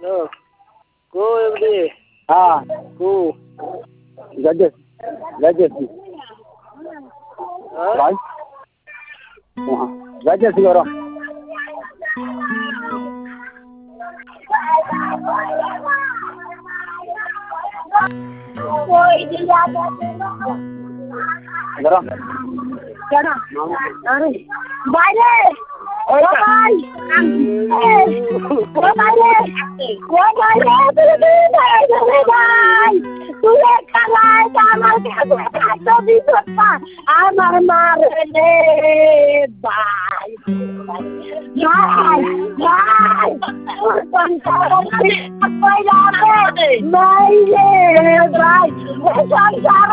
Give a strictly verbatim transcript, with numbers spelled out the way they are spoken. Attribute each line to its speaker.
Speaker 1: hello কো MD
Speaker 2: হ্যাঁ
Speaker 1: কো
Speaker 2: যাইতেছি যাইতেছি
Speaker 1: হ্যাঁ
Speaker 2: ভাই হ্যাঁ যাইতেছি ওরা গরম
Speaker 3: বাইরে ও ভাই ও বাইরে ও বাইরে তুই ভাই তুই খালাই আমার কাছে বিপদটা আমার মারে রে ভাই ভাই ভাই তোর সংসার কইরা নাই রে ভাই সংসার